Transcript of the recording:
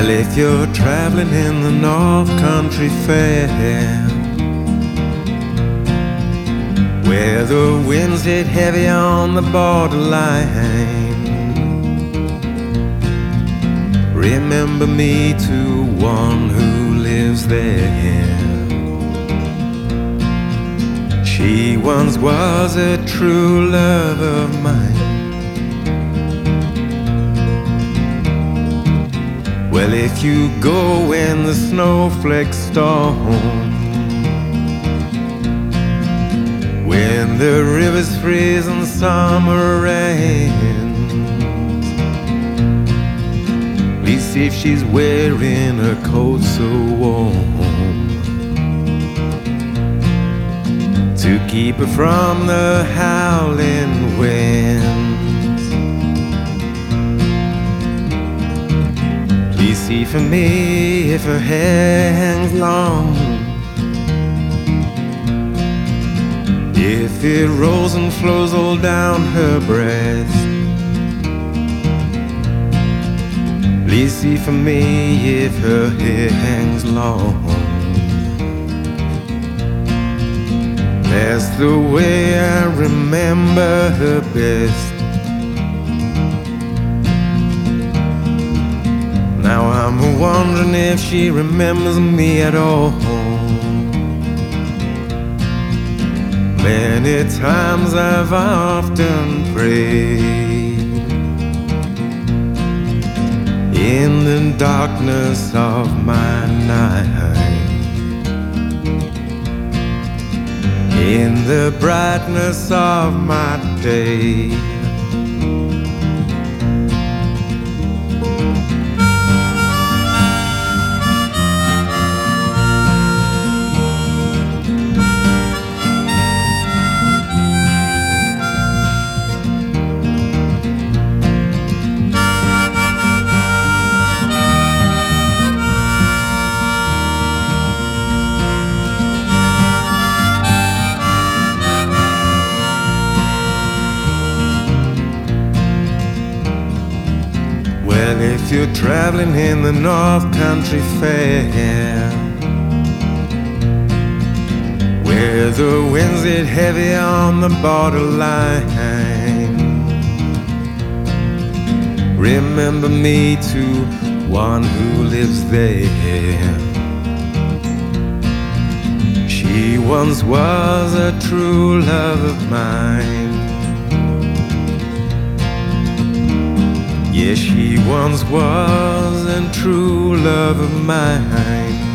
Well, if you're traveling in the North Country Fair, where the winds hit heavy on the borderline, remember me to one who lives there. She once was a true love of mine. Well, if you go in the snowflakes storm, when the rivers freeze and summer rains, please see if she's wearing a coat so warm to keep her from the howling winds. Please see for me if her hair hangs long, if it rolls and flows all down her breast. Please see for me if her hair hangs long. That's the way I remember her best. Now I'm wondering if she remembers me at all. Many times I've often prayed in the darkness of my night, in the brightness of my day. Well, if you're traveling in the North Country Fair, where the winds hit heavy on the borderline, remember me to one who lives there. She once was a true love of mine. Yes, she once was a true love of mine.